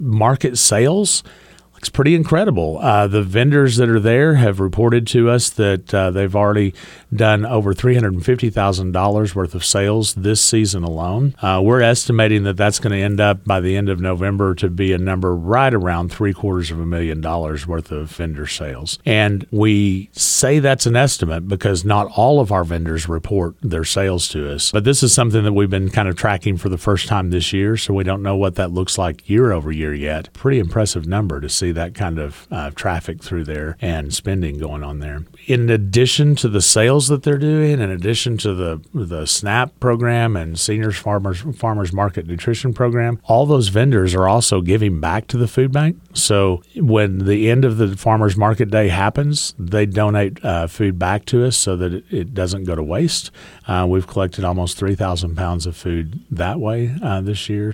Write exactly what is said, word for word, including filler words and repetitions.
market sales, it's pretty incredible. Uh, the vendors that are there have reported to us that uh, they've already done over three hundred fifty thousand dollars worth of sales this season alone. Uh, we're estimating that that's going to end up by the end of November to be a number right around three quarters of a million dollars worth of vendor sales. And we say that's an estimate because not all of our vendors report their sales to us. But this is something that we've been kind of tracking for the first time this year, so we don't know what that looks like year over year yet. Pretty impressive number to see that kind of uh, traffic through there and spending going on there. In addition to the sales that they're doing, in addition to the the SNAP program and Seniors Farmers Farmers Market Nutrition Program, all those vendors are also giving back to the food bank. So when the end of the Farmers Market Day happens, they donate uh, food back to us so that it, it doesn't go to waste. Uh, we've collected almost three thousand pounds of food that way uh, this year